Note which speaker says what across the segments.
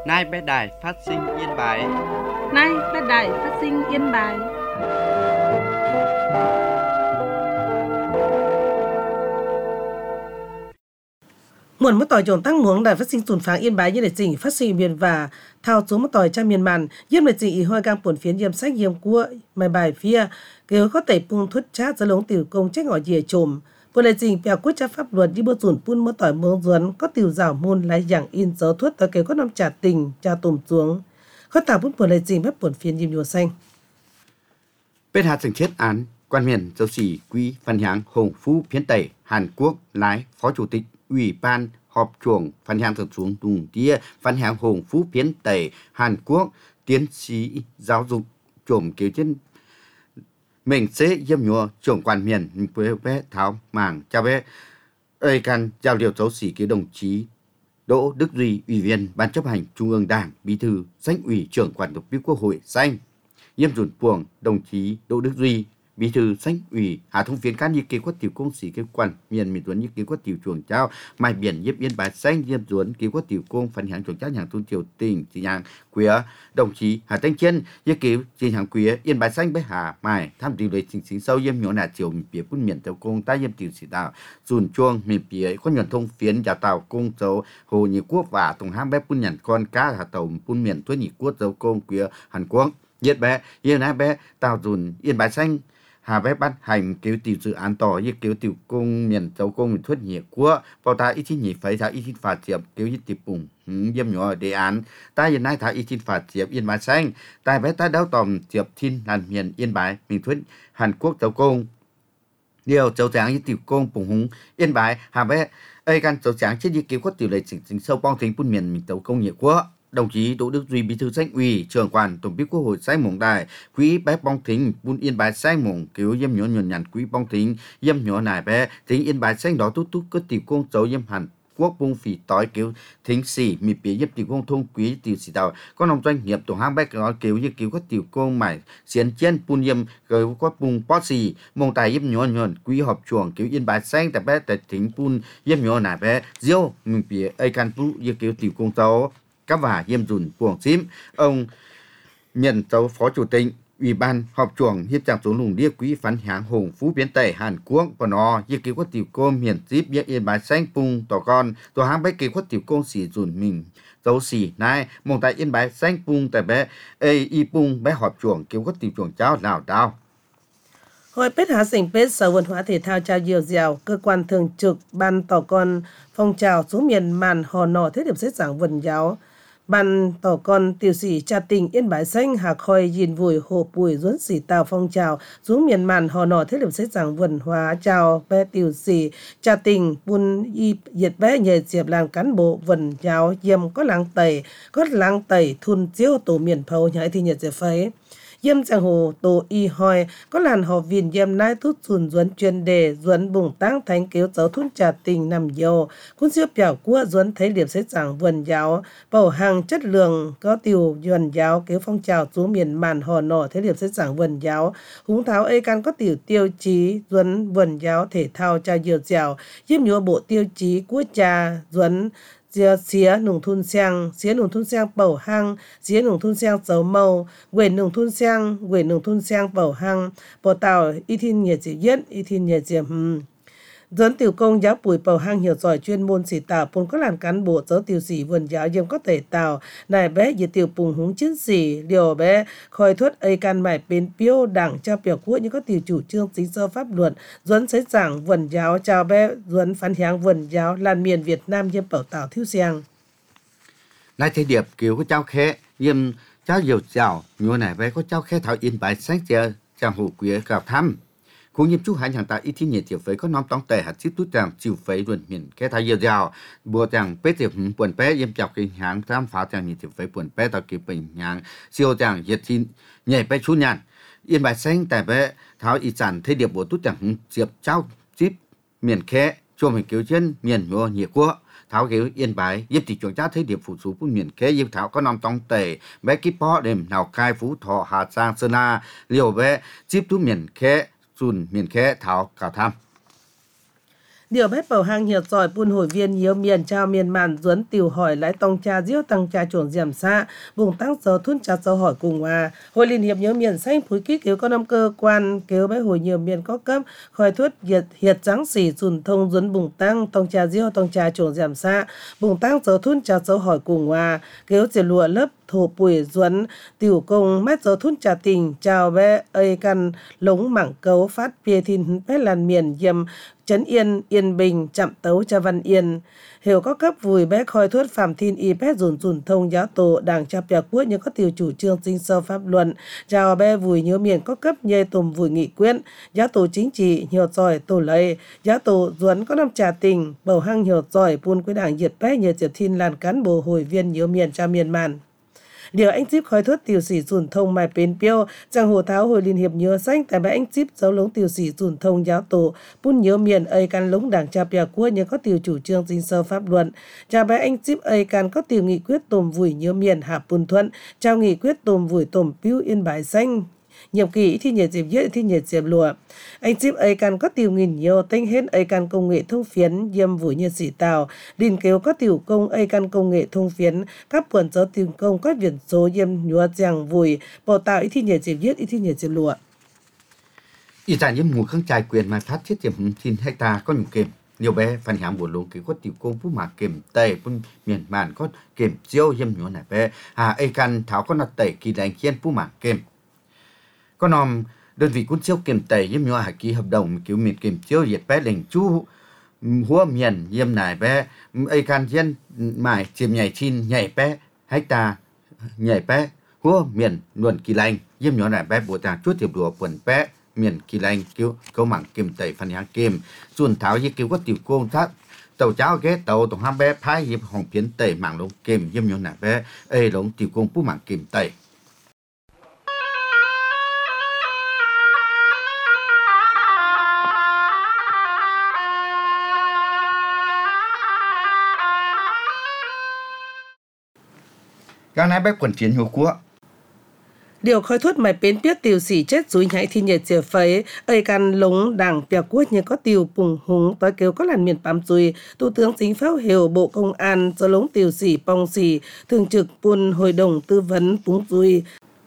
Speaker 1: Nay bé đài phát sinh Yên Bái.
Speaker 2: Nay bé đài phát sinh Yên Bái.
Speaker 3: Nguồn mất tỏi trồng tăng muống đài phát sinh tồn pháng Yên Bái như để chỉnh phát sinh miền và thao số mất tỏi trong miền màn yếm để chỉnh ý hoa cam buồn phiến yếm sách yếm cua mày bài phía kêu có thể pung thút chát ra lống tiểu công trách ngõ dìa trồm vừa để chỉnh bèo quyết chấp pháp luật đi bơ sủn pun mất tỏi muống duẩn có tiểu rào môn lại dạng in dấu thuất tỏi kêu có năm trả tình trả tùm xuống có tạo bút vừa để chỉnh bếp buồn phiến yếm nhùa xanh.
Speaker 1: Bên hạt sừng chết án quan miền giáo sĩ Quý Văn Háng Hồng Phú Phiến Tây Hàn Quốc lái phó chủ tịch Ủy ban họp chuồng Văn Háng thực xuống Tùng Tía Văn Háng Hồng Phú Phiến Tây Hàn Quốc tiến sĩ giáo dục trộm kiểu trên mình sẽ yếm nhua trưởng quan miền bé tháo màng cha bé ơi can giao điều giáo sĩ cái đồng chí Đỗ Đức Duy ủy viên ban chấp hành Trung ương Đảng bí thư danh ủy trưởng quản tổng bí Quốc hội xanh yếm dùn puồng đồng chí Đỗ Đức Duy bí thư danh ủy Hà Thông Phiến Cán như kế quát tiểu công sĩ kế quan miền miền tuấn như kế quát tiểu chuồng trao mai biển yếm Yên Bái xanh yếm duẩn kế quát tiểu công phần hàng chuồng trao hàng thôn triều tỉnh chỉ hàng quế đồng chí Hà Thanh Chân như kế chỉ hàng quế Yên Bái xanh bé Hà mai tham điều lấy chính sâu yếm nhỏ nà triều miền quân miền tiểu công ta yếm tiểu sĩ tạo dùn chuông miền phía có nhuận thông phiến giả tạo công dấu hồ nhị quốc và tổng ham bé quân nhận con cá hà tàu quân miền tuấn nhị quốc dấu công quế Hàn Quốc yết bé yên á bé tàu dùn Yên Bái xanh Hà bé bắt hành cứu tiểu dự án tỏ như cứu tiểu công miền châu công miền thuất nhị của bảo ta ít nhị phải ta ít phạt diệp cứu ít tiểu bùng yếm nhỏ đề án ta hiện nay ta ít phạt diệp Yên Bái xanh ta bé ta đáo tòm diệp thiên làn miền Yên Bái miền thuất Hàn Quốc châu công điều châu tráng như tiểu công bùng hùng Yên Bái hà bé ai can châu tráng chết như cứu có tiểu lệ chỉnh sâu bong tính quân miền châu công nhị của đồng chí Đỗ Đức Duy bí thư danh ủy trưởng quản tổng bí Quốc hội sai mộng đài quỹ bé bong thính buôn Yên Bái sai mộng cứu yếm nhỏ nhuận nhàn quỹ bong thính yếm nhỏ nài bé thính Yên Bái xanh đó tút có tiểu công dấu yếm Hàn Quốc bung phỉ tối cứu thính xỉ mì bía yếm tiểu công thông quý tiểu sĩ tàu có nông doanh nghiệp tổ hang bé nói cứu như cứu có tiểu công mải xiên chen buôn yếm gửi có bung bó xỉ mộng tài yếm nhỏ nhuận quỹ họp chuồng cứu Yên Bái xanh tại bé tại thính buôn yếm nhỏ nài bé diêu mì bía ai can bú như cứu tiểu công dấu các và yếm dùn buồng xím ông nhận dấu phó chủ tịch Ủy ban họp chuồng hiệp trạng số lùng điếc quỹ Văn Háng Hồng Phú Phiến Tây Hàn Quốc và nó như kế quát tiểu công hiển díp biết Yên Bái xanh pung tỏ con tổ hang bé kế quát tiểu công xỉ dùn mình dấu xỉ này mong tại Yên Bái xanh pung tại bé y pung bé họp chuồng kế quát tiểu chuồng cháo nào đào
Speaker 3: Hội Pết Hà Sỉnh Pết Sở Văn hóa Thể thao trao diều dẻo cơ quan thường trực ban tỏ con phong trào xuống miền màn hò nọ thế điểm xét giảng vần giáo ban tỏ con tiểu sĩ trà tình Yên Bái xanh hà khoi dìn vùi hồ bùi duẫn sĩ tàu phong trào xuống miền màn hò nọ thế điểm xét giảng vần hóa chào bé tiểu sĩ trà tình bun y diệt bé nhờ diệp làng cán bộ vần giáo yếm có làng tẩy thun chiếu tổ miền phâu nhảy thì nhật diệp phấy yếm giang hồ tổ y hoi có làn họ viên yếm nai tút sùn duẫn chuyên đề duẫn bùng tăng thánh kéo giáo thun trà tình nằm dầu cuốn siêu biểu của duẫn thấy điểm xét giảng vần giáo bảo hàng chất lượng có tiểu vần giáo kéo phong trào xuống miền màn hò nọ thấy điểm xét giảng vần giáo húng tháo ấy can có tiểu tiêu chí duẫn vần giáo thể thao trao diều dẻo yếm nhúa bộ tiêu chí của trà duẫn xía nùng thun sang bảo hăng xía nùng thun sang dấu màu quẩy nùng thun sang bảo hăng bảo tàu y thiên nhiệt chỉ yết y thiên nhiệt chỉ dẫn tiểu công giáo bùi bảo hăng hiểu giỏi chuyên môn sĩ tạo bốn các làn cán bộ giáo tiểu sĩ vườn giáo yếm có thể tạo này bé dự tiểu bùng húng chiến sĩ điều bé khoi thuất ấy can mải bên piêu đảng cho biểu quốc những có tiểu chủ trương chính sơ pháp luật dẫn xây giảng vườn giáo chào bé dẫn phán háng vườn giáo làn miền Việt Nam yếm bảo tạo thiếu xiang
Speaker 1: lại thế điệp kiểu có cháu khé yếm cháu dầu dẻo nhua này bé có cháu khé thảo Yên Bái xanh chờ chàng hồ quế gạo thăm cũng như chú hải hàng tại ít thiên nhiệt tiểu phế có nom tông tệ hạt xít tút tràng chịu phế luận miền cái thái dừa dào bùa tràng pế tiểu buồn pế yếm chọc cái hàng tham phá tràng nhiệt tiểu phế buồn pế tạo kiểu bình hàng siêu tràng nhiệt thiên nhảy pế chú nhàn Yên Bái xanh tại pế tháo ít sản thế điệp bộ tút tràng diệp cháu chip miền khé cho mình cứu chân miền nhua nhiệt quốc tháo kiểu Yên Bái yếm thị trường giá thế điệp phụ số của miền khé yếm tháo có nom tông tệ bé kíp po đêm Lào Cai Phú Thọ Hà Giang Sơn La liều bé chip tú miền khé dùn miền khé thảo cào tham
Speaker 3: Điều bếp bầu hang hiệp giỏi buôn hội viên nhiều miền trao miền màn duấn tiểu hỏi lái tông trà diêu tăng trà chuồng diệm xa vùng tăng giờ thun trà dầu hỏi cùng hòa hội liên hiệp nhiều miền xanh phúi kích kéo có năm cơ quan kéo bếp hồi nhiều miền có cấp khỏi thuất hiệt trắng xỉ dùn thông duấn bùng tăng tông trà diêu tông trà chuồng diệm xa vùng tăng giờ thun trà dầu hỏi cùng hòa kéo chỉ lụa lớp thổ bùi duấn tiểu công mét giờ thun trà tình chào bé ơi căn lống mảng cấu phát bia thìn bé làn miền diệm Trấn Yên, Yên Bình, Chạm Tấu, Cha Văn Yên. Hiểu có cấp vùi bé khoi thuất phạm thiên y bé dùn thông giáo tổ đảng cha bè quốc như có tiểu chủ trương chính sơ pháp luận. Chào bé vùi nhớ miền có cấp nhê tùm vùi nghị quyết. Giáo tổ chính trị hiểu giỏi tổ lấy. Giáo tổ duấn có năm trà tình. Bầu hăng hiểu giỏi buôn quý đảng diệt bé nhờ diệt thiên làn cán bộ hội viên nhớ miền cha miền màn. Điều anh chip khói thuốc tiểu sĩ dùn thông mài bến piêu, chẳng hồ tháo hồi liên hiệp nhớ xanh tại bãi anh chip dấu lống tiểu sĩ dùn thông giáo tổ, bún nhớ miền ơi can lống đảng cha bè quốc nhớ có tiểu chủ trương chính sơ pháp luận. Cha bãi anh chip ơi can có tiểu nghị quyết tồm vùi nhớ miền hạ bùn thuận, trao nghị quyết tồm vùi tồm piêu yên bãi xanh. Nhiệm kỳ thì nhiệt diệp viết thì nhiệt diệp lụa. Anh chip ấy can có tiểu nghìn nhiều tinh hết ấy can công nghệ thông phiến diêm vùi nhiệt sĩ tàu. Đình kéo có tiểu công ấy can công nghệ thông phiến. Các quần giáo tiểu công có viễn số diêm nhúa giang vùi. Bảo tạo ý thì nhiệt diệp viết ý thì nhiệt diệp lụa.
Speaker 1: Ý giả những mùa kháng trải quyền mà phát thiết diệp xin hecta có nhiều kềm. Nhiều bé phần hạng buồn luôn có tiểu công phú mà kềm tây bún miền màn có kềm chiêu diêm nhúa này bé. Ấy can tháo có nạt tẩy kỳ đánh khiên phú mà kềm. Có nòm đơn vị quân siêu kiểm tẩy yếm nhòa ký hợp đồng kiểu miền kiểm chiếu diệt bé lệnh chú húa miền yếm nải bé ấy can dân mải chiếm nhảy chin nhảy bé hecta nhảy bé húa miền luận kỳ lành yếm nhòa nải bé bộ tàng chút tiệp đùa quần bé miền kỳ lành kiểu câu mảng kiểm tẩy phần hàng kiểm xuân tháo như kiểu có tiểu công thắt tàu cháo ghé tàu tổng ham bé phái hiệp hồng phiến tẩy mảng lông kiểm yếm nhòa nải bé ấy lông tiểu công phú mảng kiểm tẩy. Các nãy bếp quần chiến hữu quốc.
Speaker 3: Điều khói thuốc mày bến biết tiểu sĩ chết rúi nhảy thì nhiệt chìa phấy, ơi can lống đảng bè quốc như có tiểu bùng húng tối kêu có làn miền bám rùi, Thủ tướng Chính pháo hiệu Bộ Công an do lống tiểu sĩ bong sĩ, thường trực buôn hội đồng tư vấn búng rùi.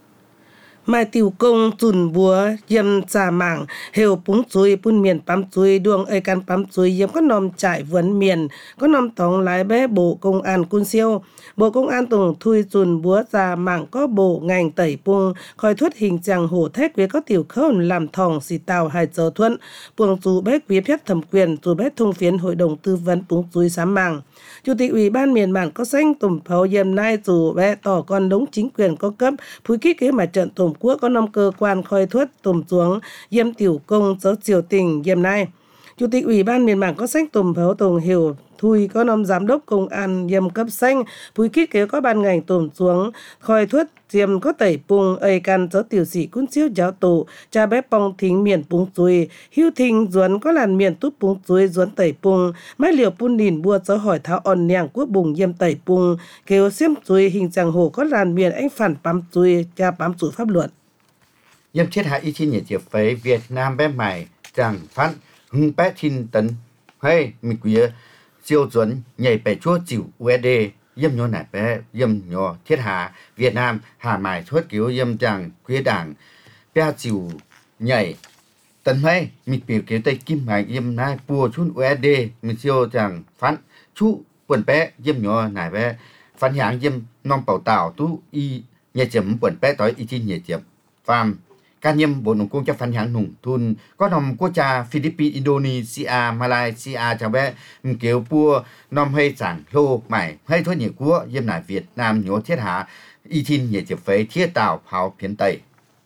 Speaker 3: Mai tiểu công dùn búa yếm trà mảng hiệu búng chuối bún miền bám chuối đường ơi can bám chuối yếm có nòm trải vườn miền có nòm tòng lái bé Bộ Công an quân siêu Bộ Công an tổng thui dùn búa trà mảng có bộ ngành tẩy bung khói thuất hình trạng hổ thét với có tiểu khâu làm thòng xì tàu hai giờ thuận buông dù bé quý phép thẩm quyền dù bé thông phiến hội đồng tư vấn búng chuối sám mảng. Chủ tịch Ủy ban miền Màn có danh tùm pháo yếm nai dù bé tỏ con đống chính quyền có cấp phúi kích kế mặt trận tổng quốc có 5 cơ quan khói thuất tùm xuống yếm tiểu công giáo triều tình yếm nai. Chủ tịch Ủy ban miền Màn có danh tùm pháo tổng hiểu thui có 5 giám đốc công an yếm cấp xanh phúi kích kế có ban ngành tùm xuống khói thuất diêm có tẩy bùng ơi can giáo tiểu sĩ quân siêu giáo tổ cha bé bong thính miền bùng chuối hưu thính duấn có làn miền túp bùng chuối duấn tẩy bùng mai liều bún đìn bua giáo hỏi tháo on nèng quốc bùng yêm tẩy bùng kêu xiêm chuối hình chẳng hồ có làn miền anh phản bám chuối cha bám chuối pháp luật.
Speaker 1: Yêm chết hại y chi nhiệt diệp phấy Việt Nam bé mày chẳng phát hưng bé chín tấn hay mình quý siêu duấn nhảy bẻ chúa chịu USD yếm nhô nải bé yếm nhô thiết hạ Việt Nam hà mài thuất cứu yếm chẳng quý đảng bé chịu nhảy tấn hay mình biểu cứu tây kim hải yếm nai bùa chun USD mình siêu chẳng phán chú quần bé yếm nhô nải bé phán hạng yếm non bảo tảo tú y nhảy chấm quần bé tối y chi nhảy chấm phàm cá nhân bộ nông công cho phán hạng nùng thun có nằm quốc gia Philippines, Indonesia, Malaysia cho bé kiểu bua nằm hay chẳng lô mải hay thôi nhiều quốc yếm nải Việt Nam nhổ thiết hạ y tin nhảy chụp phế thiết tạo pháo phiến tây.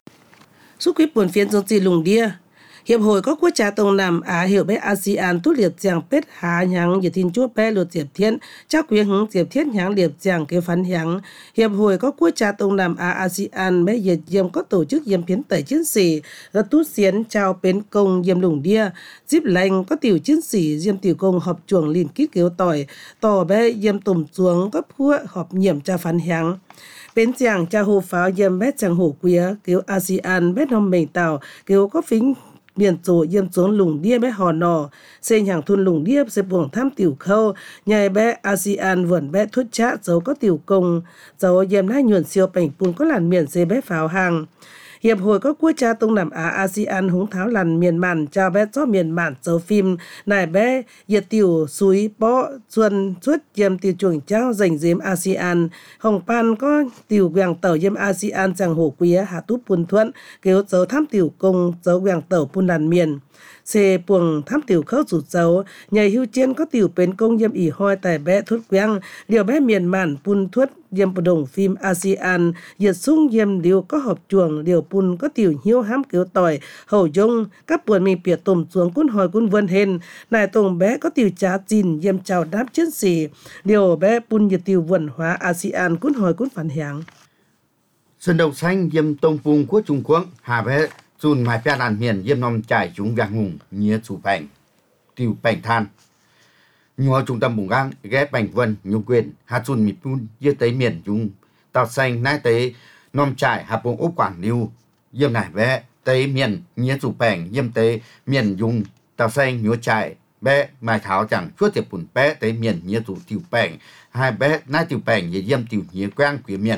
Speaker 3: Xúc quý buồn phiến giống gì lùng đia. Hiệp hội có quốc gia Đông Nam Á hiểu bé ASEAN tốt liệt giang pết há nháng như thiên chúa bé luật diệp thiên chắc quý hứng diệp thiên nháng liệp giang cái phán nháng. Hiệp hội có quốc gia Đông Nam Á ASEAN bé diệt diệm có tổ chức diệm phiến tẩy chiến sĩ rất tút xiến trao bến công diệm lùng đia díp lành có tiểu chiến sĩ diệm tiểu công họp chuồng liền kít kéo tỏi tỏ bé diệm tùm xuống có phua họp nhiệm tra phán nháng. Bến giang cha hồ pháo yếm bé chẳng hổ quía kéo ASEAN bé nông mình tàu kéo có phính miền chỗ yếm xuống lùng đĩa bé hò nò xây hàng thôn lùng đĩa sẽ buồng tham tiểu khâu nhai bé ASEAN vườn bé thuốc chá dấu có tiểu công dấu yếm hai nhuận siêu bảnh bùn có làn miền xây bé pháo hàng Hiệp hội các quốc gia Đông Nam Á ASEAN húng tháo làn miền màn chào bé cho miền màn dấu phim nải bé nhiệt tiểu suối bó xuân suốt yếm tiểu chuồng trao dành diếm ASEAN hồng pan có tiểu quảng tàu yếm ASEAN chẳng hổ quý hạ túp bùn thuận kêu dấu tham tiểu công dấu quảng tàu bùn làn miền xe buồng tham tiểu khâu rụt dấu nhảy hưu trên có tiểu bến công yếm ỉ hoi tại bé thuất quang điều bé miền màn bùn thuất yếm bờ đồng phim ASEAN nhiệt sung yếm điều có hộp chuồng điều bùn có tiểu hiếu hám kiểu tỏi hậu dung các buồn mình bịa tùm xuống cún hồi cún vươn hên nài tùng bé có tiểu trá chín yếm chào đáp chiến sĩ điều bé bùn nhiệt tiểu vườn hóa ASEAN cún hồi cún phản hạng
Speaker 1: Sơn Đông Xanh yếm tông vùng của Trung Quốc hà bé Chun mai pia đàn miền yếm nom trải chúng vàng hùng nhía chủ bành tiêu bành than nhua trung tâm bùng gang ghé bành vân nhung quyền hà chun mịt pun yê tới miền chúng tàu xanh nai tới nom trải hà bùng ốc quảng liu yếm nải bé tới miền nhía chủ bành yếm tới miền dùng tàu xanh nhua trải bé mai tháo chẳng chuốt tiệp bùn bé tới miền nhía chủ tiêu bành hai bé nai tiêu bành yếm tiêu nhía quang của miền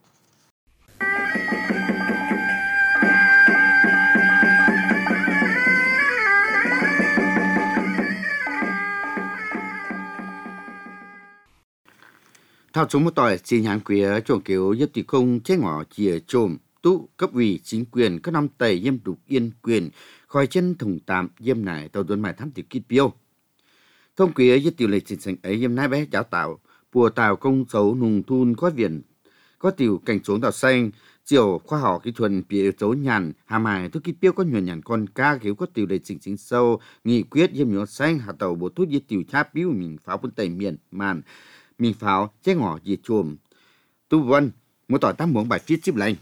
Speaker 1: thao chúng một tỏi xin hàng quý chuồng kiểu giúp tỷ công chế ngõ chìa trộm tụ cấp ủy chính quyền các năm tây yêm đục yên quyền khỏi chân thùng tạm yêm nải tàu tuần mài thám tỷ kít biêu thông quý giúp tiểu lệ chính sách ấy yêm nái bé giáo tạo bùa tàu công xấu nùng thun có viện có tiểu cảnh xuống tàu xanh chiều khoa học kỹ thuật bìa dấu nhàn hà mài thuốc kít biêu có nhuận nhàn con cá kiểu có tiểu lệ chính sâu nghị quyết yêm nhỏ xanh hà tàu bộ thuốc giúp tiểu cháp biêu mình pháo quân tây miền màn mình pháo chế ngõ gì chùm tu vân một tỏi tám muốn bài viết tiếp lên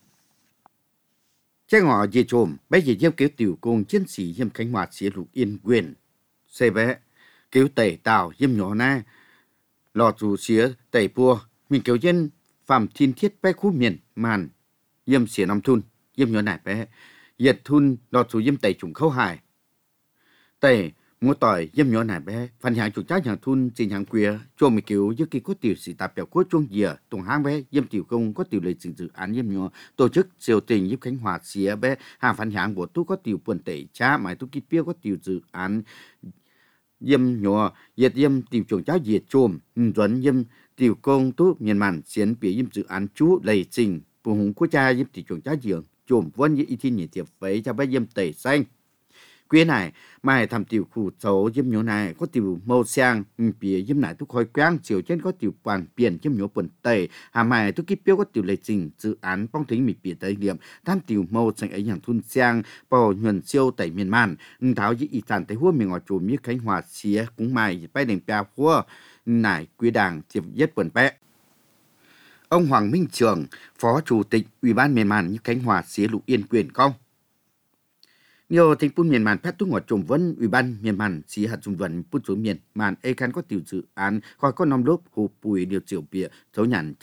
Speaker 1: chế ngõ gì chùm bây giờ gieo kiểu tiểu công chiến sĩ yếm cánh hoạt xía lục yên quyền xe bé kiểu tẩy tàu yếm nhỏ na lò chủ xía tẩy pua mình kiểu dân phạm thiên thiết bé khu miền màn yếm xía năm thun yếm nhỏ nải bé yết thun lò chủ yếm tẩy trùng khâu hài tẩy mua tỏi yếm nhỏ nải bé phần hàng chủ cháu hàng thun trên hàng queer cho mình kiểu dưới kỳ có tiểu sĩ tạp biểu có chuông dìa tùng hang bé yếm tiểu công có tiểu lệ dự án yếm nhỏ tổ chức siêu tình yếm khánh hòa xía bé hàng phần hàng của tu có tiểu buồn tẩy cha mãi tu kít biêu có tiểu dự án yếm nhỏ yết yếm tiểu chuồng cháu yết chôm duẩn yếm tiểu công tu miền màn xiên bìa yếm dự án chú lệ trình bùn hùng quốc gia yếm tiểu chuồng cháu dìa chôm vân y thiên nhiệt tiệp với cho bé yếm tẩy xanh quý này mai thầm tiểu khu xấu yếm nhỏ này có tiểu màu sang bìa yếm này tu khói quang chiều trên có tiểu bàn biển yếm nhỏ bẩn tẩy hà mai tu kít biêu có tiểu lệ trình dự án phong thính mịt bìa tây điểm tham tiểu màu xanh ấy hàng thun sang bò nhuần siêu tẩy miền man tháo y y tàn tây hua miền ngõ chùm như khánh hòa xía cũng mai bay đèn pia hua nải quý đảng tiệp yết bẩn bé ông Hoàng Minh Trường phó chủ tịch ủy ban miền man như khánh hòa xía lục yên quyền công nhiều thành phố miền màn phát tu ngọt trồng vấn ủy ban miền màn xí hạt trung vận bút số miền màn e khăn có tiểu dự án khỏi có năm lốp hồ bùi điều triệu bịa thấu nhàn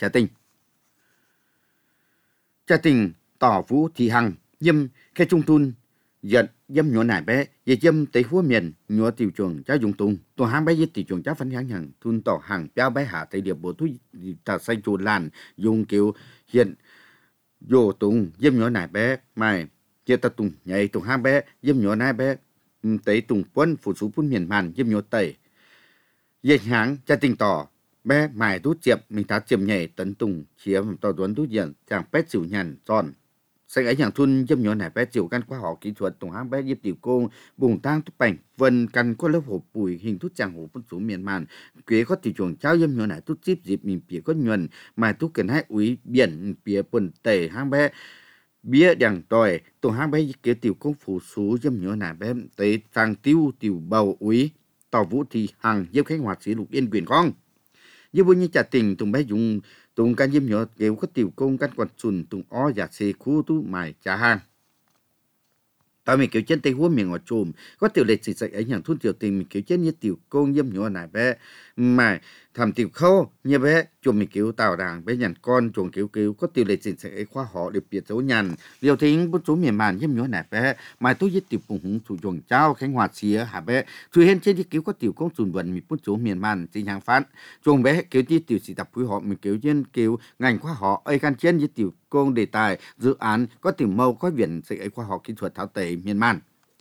Speaker 1: cha tình tỏ vũ thị hằng yêm khe trung thun giận yêm nhỏ nải bé về yêm tây húa miền nhỏ tiểu trường cháu dùng tung tổ hang bé với tiểu trường cháu phấn hàng hàng thun tỏ hàng béo bé hạ tây điệp bộ thu tà xanh chuột làn dùng kiểu hiện vô tung yêm nhỏ nải bé mai chia ta tung nhảy tung hang bé yếm nhỏ nai bé tây tung quân phụ số phun miền màn yếm nhỏ tây dệt háng cha tình tỏ bé mài đút chiệp mình ta chiệp nhảy tấn tung chia tỏ tuấn đút diện chàng bé chịu nhàn tròn xanh ấy hàng thun yếm nhỏ nai bé chịu căn khoa học kỹ thuật tung hang bé yếm tiểu cô bùng tang túc bành vân căn có lớp hộp bùi hình thút chàng hộp phun số miền màn quế có tiểu chuồng trao yếm nhỏ nai tút chip dịp mình bìa có nhuần mài tút cần hai úy biển bìa quần tây hang bé bía đằng tỏi tổ hang bé kế tiểu công phủ số yếm nhỏ nải bé tới tàng tiêu tiểu bầu úy tỏ vũ thị hằng yếm khánh hoạt sĩ lục yên quyền con như vui như trả tình tùng bé dùng tùng can yếm nhỏ kéo có tiểu công can quạt sùn tùng ó giả xê khu tu mài trả hàng tao mình kiểu trên tây húa miệng ngọt trùm có tiểu lệ chỉ dạy ấy hàng thun tiểu tình mình kiểu trên như tiểu công yếm nhỏ nải bé mà thầm tiểu khâu như bé chuồng mình cứu tàu đảng bé nhàn con chuồng cứu có tiểu lệ trình sẽ khoa họ được biệt dấu nhàn liều thính bút số miền màn nhâm nhớ nè bé mai tôi giết tiểu phùng hùng chủ chuồng trao khánh hòa xía hả bé chui hen trên cứu có tiểu công chuẩn vận mình bút số miền màn chính hàng phát chuồng bé cứu chi tiểu sĩ tập quý họ mình cứu trên cứu ngành khoa họ ấy can trên với tiểu công đề tài dự án có tiểu mâu có viện sẽ khoa học kỹ thuật tháo tẩy miền màn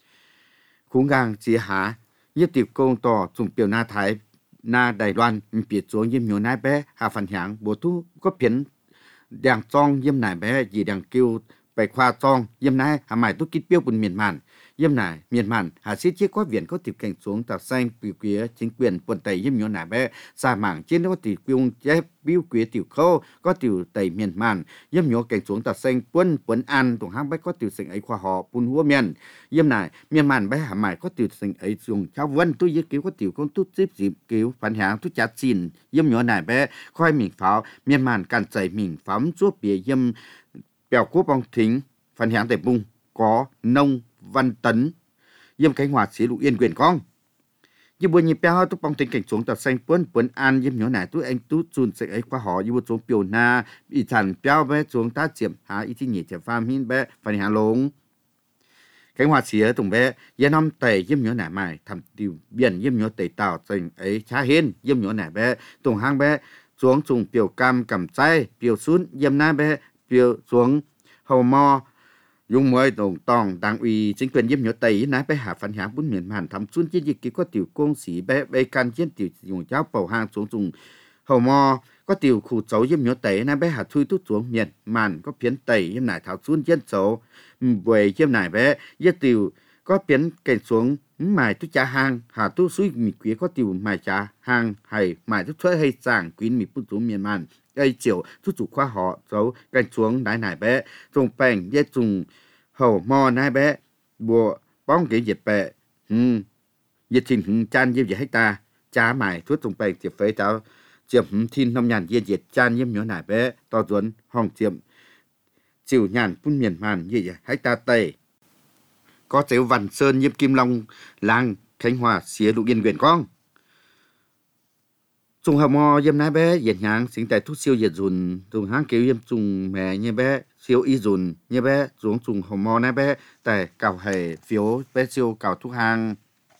Speaker 1: khung gang xía há nhất tiểu công tỏ dùng biểu na thái na Đài Loan biệt xuống yếm nhiều nai bé hà phần hạng bộ thu có phiến đàng trong yếm nai bé gì đàng kêu bài khoa trong yếm nai hà mày tu kít biểu bùn miền màn yếm nai miền màn hà xí chiếc có viện có tiếp cảnh xuống tàu xanh biểu quía chính quyền quần tây yếm nhiều nai bé xa mảng trên đó có tiểu quyông chế biểu quía tiểu khâu có tiểu tây miền màn yếm nhiều cảnh xuống tàu xanh quân an tổng hang bé có tiểu sinh ấy khoa họ bùn húa miền yếm nai miền màn bé hà mày có tiểu sinh ấy dùng cháo vân tôi giết cứu có tiểu con tút dịp cứu phản hạng tút chát xin yếm nhỏ nai bé khoi mình pháo miền màn càn chạy mình phám chúa bìa yếm bèo quốc bong thính phản hạng tại bung có nông văn tấn yếm cánh hòa xí lụ yên quyền con như buổi nhịp bèo tút bong thính cảnh xuống tàu xanh quân an yếm nhỏ nai tút anh tút chun sẽ ấy khoa họ như buổi xuống biểu na bị thản bèo bé xuống ta chiếm há ý thi nhị chiếm phàm hin bé phản hạng lống cánh hòa xía tùng bé yên năm tẩy yếm nhỏ nải mài thầm tiêu biển yếm nhỏ tẩy tàu dành ấy chá hiên yếm nhỏ nải bé tùng hang bé xuống trùng biểu cam cầm chay biểu xuống yếm na bé biểu xuống hầu mò dùng mới tùng tòng đảng ủy chính quyền yếm nhỏ tẩy nái bé hạ phản hạng bốn miền hàn thầm xuống chiến dịch ký có tiểu công sĩ bé bé can chiến tiểu dùng cháo bầu hang xuống trùng hầu mò có tiểu khu cháu yếm nhỏ tẩy nái bé hạ thui tút xuống miền màn có phiến tẩy yếm nải thảo xuống chiến cháu về chiêm nải bé yết tiểu có biến cảnh xuống mài tu cha hang hà tu suy mì quý có tiểu mài cha hang hay mài tu thuế hay giảng quý mì bút xuống miền màn đây chiều tu chủ khoa họ dấu cảnh xuống đái nải bé trùng bèn yết trùng hầu mò nải bé bùa bóng cái diệt bẹ diệt thìn chan yếm diệt hecta cha mài thuốc trùng bèn tiệp phế cháu chiếm thìn nông nhàn yết diệt chan yếm nhỏ nải bé to duẩn hòng chiếm chịu nhàn phun miền màn như vậy hãy ta tây có chéo Văn Sơn nhiếp Kim Long làng Khánh Hòa xía lụ yên quyền con trùng hầm mò yếm nái bé diệt nhang sinh tại thuốc siêu diệt dùn trùng hang kêu yếm trùng mẹ như bé siêu y dùn như bé xuống trùng hầm mò nái bé tại cào hề phiếu bé siêu cào thuốc hang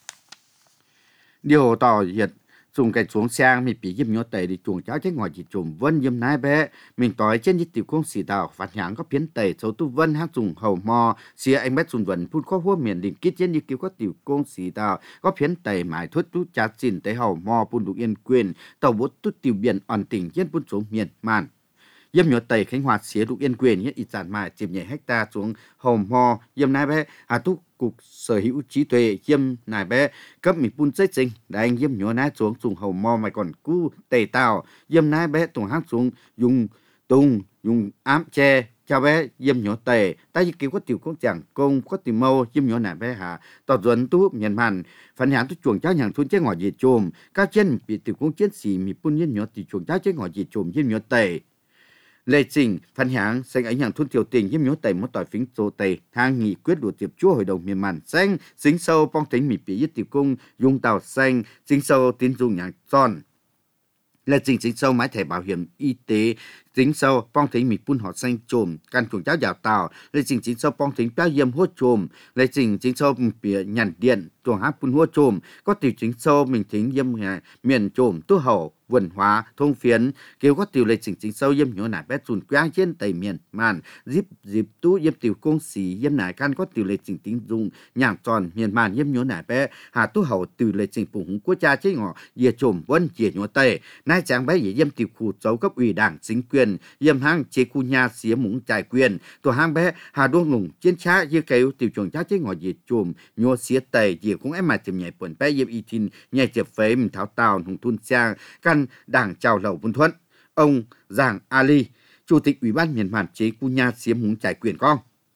Speaker 1: điều tỏ diệt dùng cái xuống sang mình bị yếm nhỏ tẩy thì chuồng cháo chết ngoài chỉ chùm vân yếm nái bé mình tỏi trên những tiểu công sĩ đào phản hạng có biến tẩy số tu vân hang dùng hầu mò xía anh bé dùng vân phun có hua miền đỉnh kết trên những kiểu có tiểu công sĩ đào có biến tẩy mãi thuốc tu chát xin tới hầu mò phun đủ yên quyền tàu bút tu tiểu biển ổn tỉnh trên phun xuống miền màn yếm nhỏ tẩy Khánh Hòa xía đủ yên quyền nhất ít giản mãi chìm nhảy hecta xuống hầu mò yếm nái bé hà tu cục sở hữu trí tuệ yếm nải bé cấp mình phun chết sinh đại anh yếm nhỏ nái xuống dùng hầu mò mày còn cu tẩy tàu yếm nái bé tùng hang xuống dùng tung dùng ám che cho bé yếm nhỏ tẩy ta chỉ kêu có tiểu công chẳng công có tiểu mâu yếm nhỏ nải bé hà tọt duẩn tu miền màn phản hạng tu chuồng cháu nhàng thun chế ngõ gì chùm các chân bị tiểu công chiến sĩ mình phun yếm nhỏ tiểu chuồng cháu chế ngõ gì chùm yếm nhỏ tẩy lệ trình phản hạng xanh ảnh hưởng thôn tiểu tình yếm nhớ tẩy một tỏi phính số tẩy thang nghị quyết đột tiệp chúa hội đồng miền màn xanh dính sâu bong tính mì bị yết tiểu cung dùng tàu xanh dính sâu tín dụng nhàng tròn lệ trình dính sâu máy thẻ bảo hiểm y tế dính sâu bong tính mì phun họ xanh chồm căn chuồng cháu dạo tàu lệ trình dính sâu bong tính bao yếm hốt chồm lệ trình dính sâu bị nhàn điện chuồng hát phun hốt chồm có tiểu dính sâu mình thính yếm miền chồm tu hậu vườn hóa thông phiến kêu có tiểu lệ chỉnh chính sâu yếm nhỏ nải bé chùn quang trên tây miền màn dịp tu yếm tiểu công sĩ yếm nải can có tiểu lệ chỉnh tính dùng nhàng tròn miền màn yếm nhỏ nải bé hà tu hậu tiểu lệ chỉnh phụng quốc cha chế ngọ dìa trộm vân dìa nhỏ tây nay tráng bé yếm tiểu khu châu cấp ủy đảng chính quyền yếm hang chế khu nhà xía mũng trải quyền tổ hang bé hà đuông lùng chiến cha dìa kêu tiểu chuồng cha chế ngọ dìa trộm nhỏ xía tây dìa cũng em mà chìm nhảy quần bé yếm y tin nhảy chẹp phế mình tháo tàu hùng thun sang can đảng chào lầu Vân Thuận ông Giàng Ali chủ tịch ủy ban miền màn chế khu nhà xía mũng trải quyền con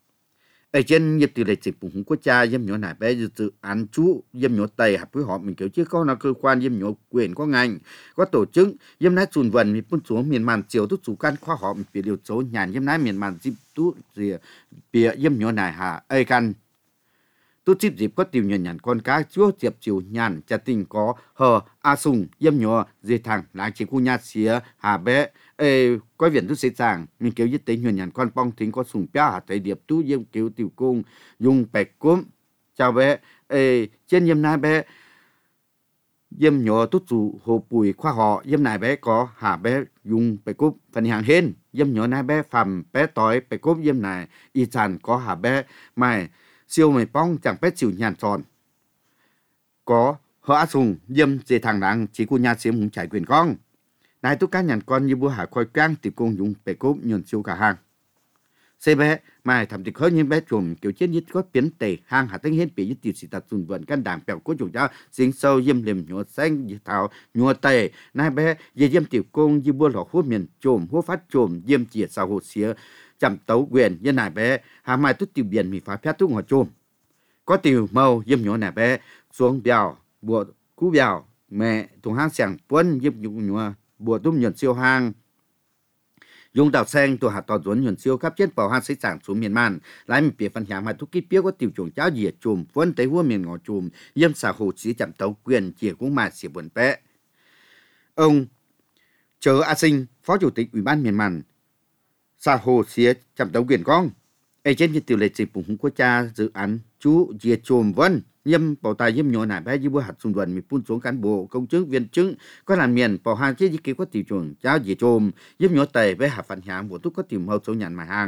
Speaker 1: ở trên nghiệp tỷ lệ dịch vùng quốc gia yếm nhỏ nải bé dự án chú yếm nhỏ tây hợp với họ mình kiểu chứ có là cơ quan yếm nhỏ quyền có ngành có tổ chức yếm nái chùn vần mình phun xuống miền màn chiều tu chủ can khoa họ mình bị điều số nhàn yếm nái miền màn dịp tu gì bị yếm nhỏ nải hà ai can tu chip dịp có tiểu nhận nhàn con cá chúa diệp chiều nhàn cha tình có hờ a sùng yếm nhỏ dê thằng lại chỉ khu nhà xía hà bé coi viện tu sẽ giảng mình kéoยึt tính nhận nhàn con bong tính có sùng pia hà thấy điệp tu yếm kéo tiểu cung dùng bẹt cốm chào bé trên yếm nai bé yếm nhỏ tu chủ hồ bùi khoa họ yếm nai bé có hà bé dùng bẹt cốm phần hàng hên yếm nhỏ nai bé phàm bé tỏi bẹt cốm yếm nai y chàn có hà bé mai siêu mày bong chẳng bé chịu nhàn tròn có hở sùng yếm dê thằng đáng chỉ của nhà xiêm hùng trải quyền con này tất cả nhàn con như bữa hạ khôi cang thì cùng dùng bể cốp nhọn siêu cả hàng xe bé mai thầm thì khơi như bé chùm kiểu chết nhất có biến tề hàng hạ tính hết bị nhất tiêu sĩ tập trung vận căn đảng bèo của chủ giáo dính sâu yếm liềm nhọ xanh như thảo nhọ tề này bé về yếm tiểu công như bữa lọ hút miền chùm hút phát chùm yếm chia sao hột xía chậm tấu quyền như này bé hà mai tốt tiểu biển mì phá phép tốt ngõ chùm có tiểu màu yếm nhọ này bé xuống bèo bùa cú bèo mẹ thùng hang sàng quân yếm nhọ bùa tôm nhuận siêu hang dùng đào senตัวหาตอนสวนหยวนเซียวครับเช่นเป่าหาใส่สั่งสูเมียนมันหลายมันเปียฟันหามาทุกกี้เปียก็ติวจงเจ้าเหยียดจุ่มฟ้นแต่หัวเมียนงอจุ่มเยี่ยมสาหูสีจำเต้าเกวียนเจียกุ้งมาเสียบนแปะông Chớ A Sinh phó chủ tịch ủy ban miền Màn xã hồ xía chậm tấu quyền con trên như tiểu lệ dịch bùng quốc gia dự án chú diệt chồm vân nhâm bảo tài nhâm nhỏ nải bé như bữa hạt xung đoàn mình phun xuống cán bộ công chức viên chức có làm miền bảo hàng chế kế có tiểu chuồng cháu diệt chồm nhâm nhỏ tề với hạt phản hạng bộ túc có tìm hậu số nhàn mà hàng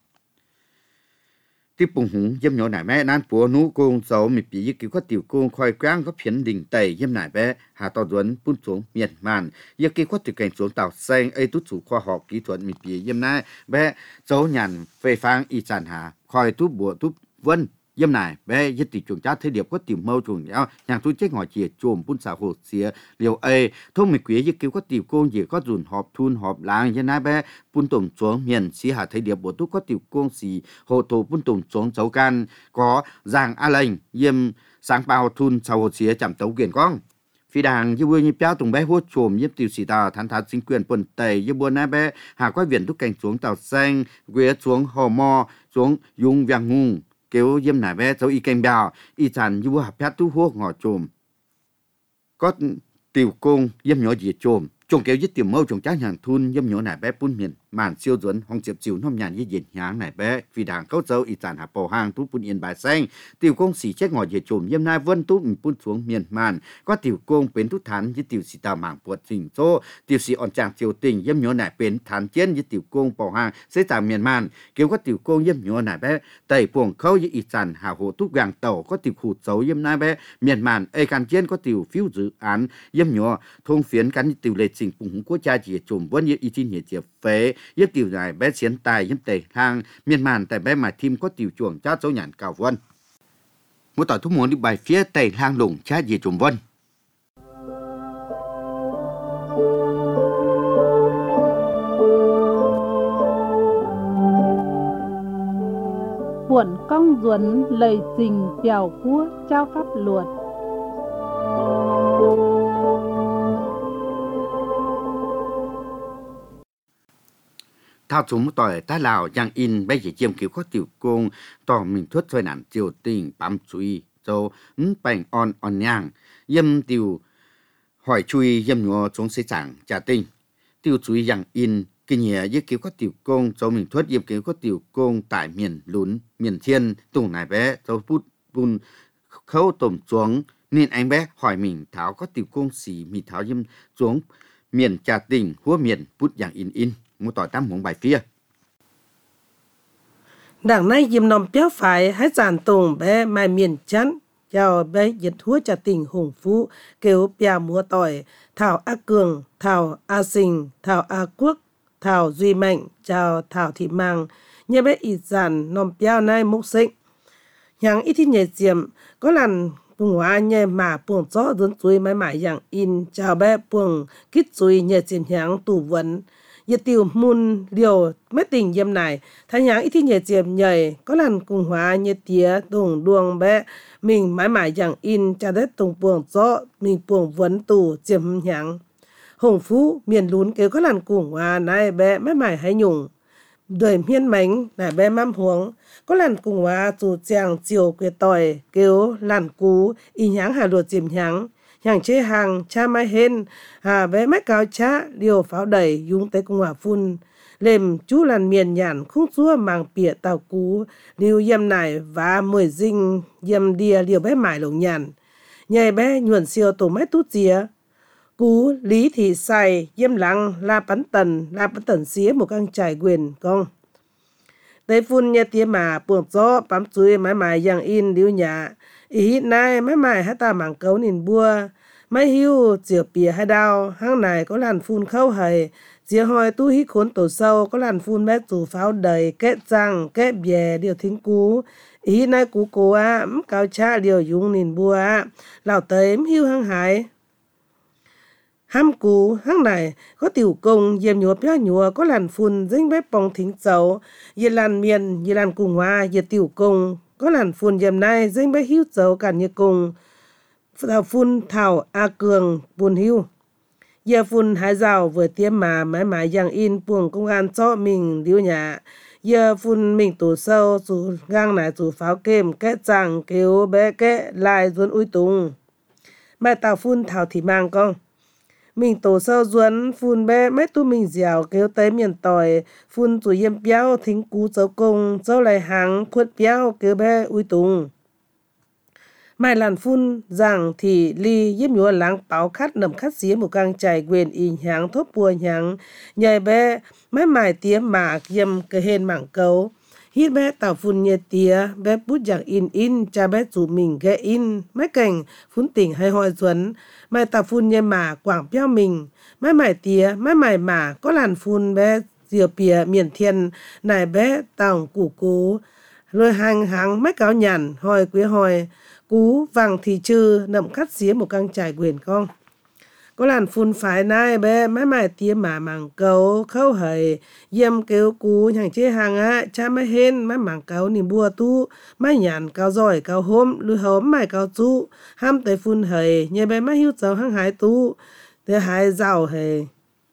Speaker 1: tiếp bùng hùng nhâm nhỏ nải bé nan bùa nú công dấu mình bị kế có tiểu công khoi quang có phiến đình tề nhâm nải bé hạt tàu duẩn phun xuống miền Màn kế có tiểu cảnh xuống tàu xanh tút chủ khoa học kỹ thuật mình bị nhâm nải bé dấu nhàn phê phang y sản hà khoi tút bùa tút vân yếm này bé nhất tỷ chuồng chát thế điệp có tìm mâu chuồng nhau nhàng tôi chết ngồi chìa chùm phun xào hồ xía liều thông mịch quý nhất cứu có tiểu công gì có dùn họp thun họp làng như nãy bé phun tùng xuống miền xí hà thế điệp bộ túc có tiểu công xì hồ tổ phun tùng xuống dấu can có giang a lệnh yếm sáng bao thun xào hồ xía chậm tấu quyền con phi đàng như vui như béo tùng bé hốt chùm yếm tiểu xì tà thán thán chính quyền quần tây như buôn nãy bé hà có viện thúc cảnh xuống tàu xanh quế xuống hồ mò xuống dùng vàng hùng kéo yếm nải bé dấu y canh bèo y chàn như bữa hạp phép tu hốt ngõ chùm có tiểu công yếm nhỏ gì chùm chồng kéo dứt tiểu mâu chồng chắc hàng thun yếm nhỏ nải bé bún miền Màn siêu duẩn hong diệp chiều nôm nhàn như diện nháng nải bé vì đảng câu dấu y chàn hạp bò hang tu bún yên bài xanh tiểu công xỉ chết ngõ gì chùm yếm nai vân tu mình bún xuống miền Màn có tiểu công bến tu thán như tiểu xì tàu mảng buột xỉnh xô tiểu xì on chàng chiều tình yếm nhỏ nải bến thán chiến như tiểu công bò hang xây tàu miền Màn kéo có tiểu công yếm nhỏ nải bé tẩy buồng khâu như y chàn hà hồ tu vàng tàu có tiểu khụt dấu yếm nai bé miền Màn can chiến có tiểu phiếu dự án yếm nhỏ thông phiến cắn tiểu lệ trình bùng quốc gia chỉ chùm vân như y chi nhiệt diệp phế yếm tiểu này bé xiến tài yếm tề hang miền Màn tại bé mà thêm có tiểu chuồng chát dấu nhàn cào vân một tỏi thuốc muốn đi bài phía tề hang lủng chát gì chùm vân
Speaker 2: Buồn công duẩn lời trình bèo cua trao pháp luật
Speaker 1: thao chúng tỏi ta lào giang in bây giờ chiêm cứu có tiểu công tỏ mình thuất thôi nản triều tình bám chui dâu bành on nhang yếm tiểu hỏi chui yếm nhọ xuống xây chẳng trả tình tiểu chui giang in kinh nhẹ với cứu có tiểu công dâu mình thuất yếm cứu có tiểu công tại miền lún miền thiên tùng này bé dâu bút bùn khâu tổm xuống nên anh bé hỏi mình tháo có tiểu công xì mình tháo yếm xuống miền trả tình húa miền bút giang in một tỏi tam huống bài phía
Speaker 3: đảng nay yếm nòm béo phải hãy giàn tùng bé mai miền chắn chào bé dịch húa trả tình hùng phú kêu bèo múa tỏi thảo A Cường thảo A Sinh thảo A Quốc thảo Duy Mạnh chào thảo Thị Mang nhé bé y giàn nòm béo nay mốc sinh nhàng ít nhẹ diệm có lần bùng hóa nhẹ mà buồng gió dẫn chuối mãi mãi dạng in chào bé buồng kít chuối nhẹ diệm nhàng tủ vấn nhiệt tiểu môn liều mấy tình yếm này thay nháng ít thì nhiệt diệm nhảy có lần cùng hóa nhiệt tía tùng đuông bé mình mãi mãi dạng in cha đất tùng buồng gió mình buồng vấn tù diệm nháng hồng phú miền lún kêu có lần cùng hóa này bé mãi mãi hay nhung đời miên mánh nải bé mắm huống có lần cùng hóa dù chàng chiều quê tỏi kêu làn cú y nháng hà luộc chìm nháng hàng chế hàng cha mai hên hà bé mách cao chá điều pháo đẩy dung tới cùng hòa phun lềm chú làn miền nhàn khung xua màng pịa tàu cú liu yêm nải và 10 dinh yêm đìa liều bé mải lồng nhàn nhảy bé nhuận siêu tổ máy tút dìa cú lý thị xài yêm lăng la bắn tần xía một căn trải quyền con tới phun nhà tía mà buồng gió bám chuối mái mải yang in liu nhà ý nay mái mải hát ta mảng cấu nhìn bua máy hiu chiều pìa hai đao hang này có làn phun khâu hầy chiều hồi tu hít khốn tổ sâu có làn phun bé tủ pháo đầy kết răng kết bè điều thính cú ý nay cú cố á cao cha điều dùng nhìn bua á lão tới hiu hang hải ham cú hang này có tiểu công yếm nhúa pia nhúa có làn phun dính bé bong thính dấu yê làn miền yê làn cùng hoa yê tiểu công có làn phun yếm này dính bé hiu dấu cả như cùng thảo phun thảo a cường buồn hiu yê phun hải rào vừa tiêm mà mãi mãi yang in buồng công an cho mình điêu nhà yê phun mình tổ sâu dù gang này dù pháo kem kết rằng kêu bé kết lại ruốn ui tung mẹ tàu phun thảo thì mang con mình tổ sâu ruốn phun bé mấy tu mình dẻo kêu tới miền tỏi phun chủ yếm béo thính cú dấu công dấu lại hàng khuất béo kêu bé ui tung mai làn phun rằng thì ly yếm nhúa láng báo khát nằm khát xía một gang chảy quyền y nháng thốt bùa nháng nhảy bé mấy mài tía mà yếm cái hên mảng cấu hít bé tàu phun nhẹ tía bé bút dạng in cha bé chủ mình ghé in mấy cảnh phun tỉnh hay hoi duấn mai tàu phun nhẹ mà quảng béo mình mấy mài tía mấy mài mà có làn phun bé diều pìa miền thiên này bé tàu củ cố rồi hàng mấy cáo nhàn hoi quý hoi cú vàng thì chư nậm khát xía một căng trải quyền con có làn phun phải nai bé mấy mài tía mà mảng cấu khâu hầy yếm kêu cú hàng chế hàng á cha mấy hên mấy mảng cấu niềm bùa tu mấy nhàn cao giỏi cao hôm lư hóm mài cao chú ham tới phun hầy nhẹ bé mấy hiu cháu hăng hái tu tới hái rào hầy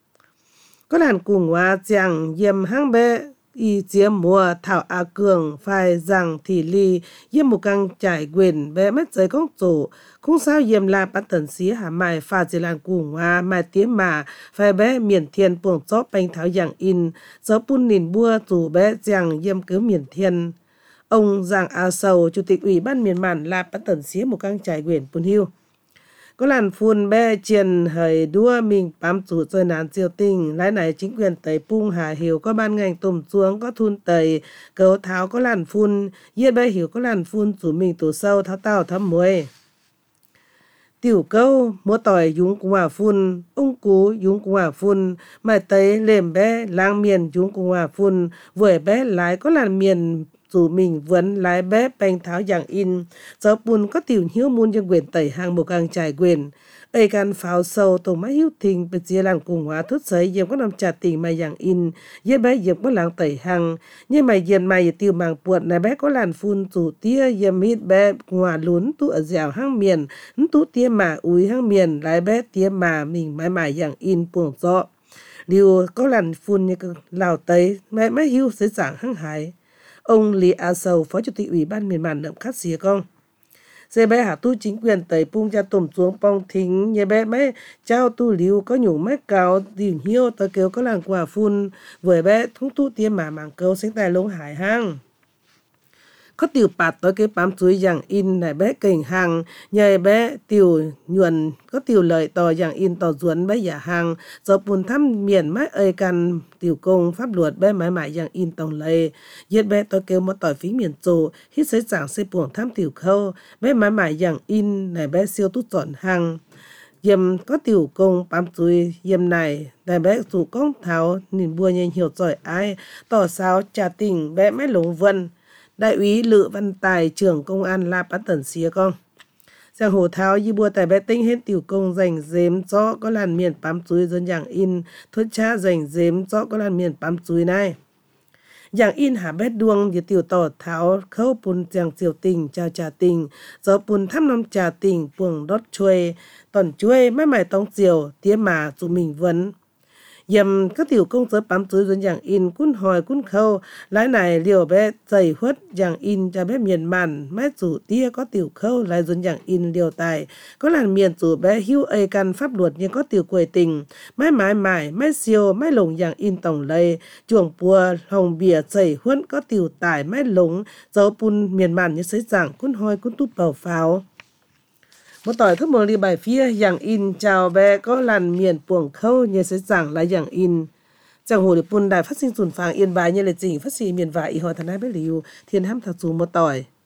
Speaker 3: có làn cùng hoa chàng yếm hăng bé y chiếm mùa thảo a cường phải rằng thì ly yếm một căng trải quyền bé mất giấy công chủ không sao yếm là bắt tần xí hà mài pha chỉ làn cùng hoa mài tiếng mà phải bé miền thiên buồng chóp bánh tháo dạng in gió pun nìn bua chủ bé rằng yếm cứ miền thiên ông Giang A Sầu chủ tịch ủy ban miền màn là bắt tần xí một căng trải quyền pun hiu có làn phun bé chiền hời đua mình bám chủ chơi nán chiều tình lái này chính quyền tây pung hà hiểu có ban ngành tùm xuống có thun tây cấu tháo có làn phun yết bé hiểu có làn phun chủ mình tổ sâu tháo tao thăm muối tiểu câu múa tỏi dúng cùng hòa phun ung cú dúng cùng hòa phun mai tây lềm bé lang miền dúng cùng hòa phun vừa bé lái có làn miền dù mình vẫn lái bé bánh tháo dạng in gió bùn có tiểu hiếu muôn trong quyền tẩy hàng một càng trải quyền ấy can pháo sâu tổ máy hiếu thình bị chia làng cùng hóa thốt sấy dìm có nằm trả tình mà dạng in dễ bé dìm có làng tẩy hàng nhưng mà dìm mày tiêu màng buột này bé có làn phun chủ tia dìm hít bé hòa lún tu ở dẻo hang miền tu tia mà úi hang miền lái bé tia mà mình mãi mãi dạng in buồng gió điều có làn phun như lào tây mãi hiếu sẽ giảng hang hải ông Lý A Sầu, Phó Chủ tịch Ủy ban miền Màn Nậm Khát Xía con. Xe bé hạ tu chính quyền tẩy pung cha tùm xuống bong thính, nhà bé mấy trao tu liu có nhủ mấy cao tìm hiếu tờ kêu có làng quả phun, với bé thúng tu tiêm mà mảng câu sinh tài lông hải hang. Có tiểu bạt tới cái bám chuối dạng in này bé kềnh hàng, nhờ bé tiểu nhuận có tiểu lợi tò dạng in tò duẩn bé giả hàng, do bùn thăm miền mái ơi can tiểu công pháp luật bé mãi mãi dạng in tòng lệ, giết bé tôi kêu một tỏi phí miền trồ, hít xây giảng xây buồng thăm tiểu khâu, bé mãi mãi dạng in này bé siêu tút chọn hàng. Dìm có tiểu công bám chuối dìm này, đại bé chủ công tháo, nhìn bùa nhìn hiểu giỏi ai, tỏ sao trà tình bé mãi lống vân. Đại úy Lự Văn Tài, trưởng công an La Pán Tần Xía con. Giang hồ tháo như bùa tài bé tinh hết tiểu công dành dếm cho có làn miền bám chuối dân dạng in, thuất cha dành dếm cho có làn miền bám chuối này. Dạng in hả bé đuông như tiểu tỏ tháo khâu bùn giang chiều tình chào trà tình, do bùn thăm năm trà tình buồng đốt chuối, tòn chuối mãi mãi tông chiều, tía mà dù mình vấn. Dầm các tiểu công giới bám dưới dân dạng in cún hỏi cún khâu lái này liều bé dày huất dạng in cho bé miền màn mét rủ tia có tiểu khâu lại dân dạng in liều tài có làn miền rủ bé hưu ây căn pháp luật nhưng có tiểu quầy tình mái mái mải mái siêu mái lồng dạng in tổng lây chuồng pua hồng bìa dày huất có tiểu tài mái lồng dấu pun miền màn như sấy dạng cún hỏi cún túp bầu pháo. Một tỏi thức một ly bài phía dạng in chào bé có làn miền buồng khâu như sẽ giảng là dạng in. Chẳng hồ được bùn đài phát sinh dùn phàng yên bài như lệ chỉnh phát sinh miền vải y hồi thần ai bé liu thiên ham thật dù một tỏi.